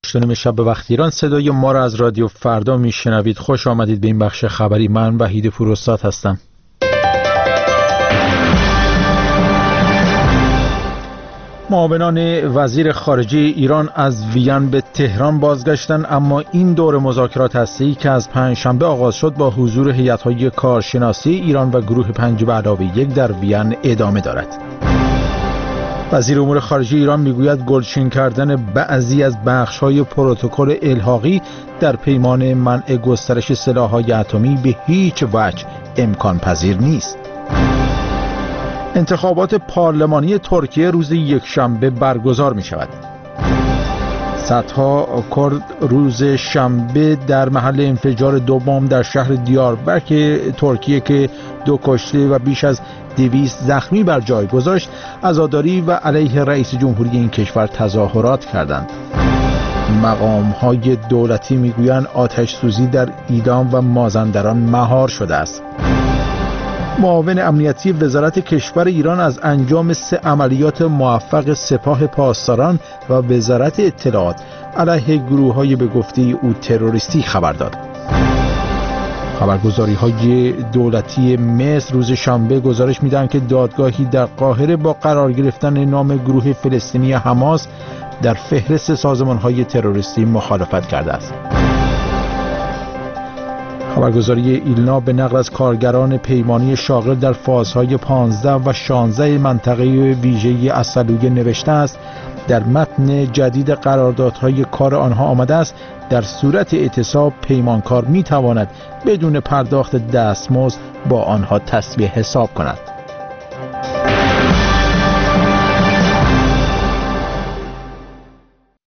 نیم شب به وقت ایران صدای ما را از رادیو فردا میشنوید. خوش آمدید به این بخش خبری. من وحید پوراستاد هستم. معاونان وزیر خارجه ایران از وین به تهران بازگشتند، اما این دور مذاکرات هسته‌ای که از پنجشنبه آغاز شد با حضور هیئت‌های کارشناسی ایران و گروه 5+1 در وین ادامه دارد. وزیر امور خارجه ایران میگوید گلچین کردن بعضی از بخش‌های پروتکل الحاقی در پیمان منع گسترش سلاح‌های اتمی به هیچ وجه امکان پذیر نیست. انتخابات پارلمانی ترکیه روز یکشنبه برگزار می شود. صدها کرد روز شنبه در محل انفجار دوم در شهر دیاربکر ترکیه که 2 کشته و بیش از 200 زخمی بر جای گذاشت، عزاداری و علیه رئیس جمهوری این کشور تظاهرات کردند. مقام‌های دولتی میگویند آتش سوزی در ایدام و مازندران مهار شده است. معاون امنیتی وزارت کشور ایران از انجام 3 عملیات موفق سپاه پاسداران و وزارت اطلاعات علیه گروه‌های به گفته او تروریستی خبر داد. خبرگزاری‌های دولتی مصر روز شنبه گزارش می‌دهند که دادگاهی در قاهره با قرار گرفتن نام گروه فلسطینی حماس در فهرست سازمان‌های تروریستی مخالفت کرده است. خبرگزاری ایلنا به نقل از کارگران پیمانی شاغل در فازهای 15 و 16 منطقه ویژه اصلویه نوشته است در متن جدید قراردادهای کار آنها آمده است در صورت اعتصاب پیمانکار میتواند بدون پرداخت دستمزد با آنها تسویه حساب کند.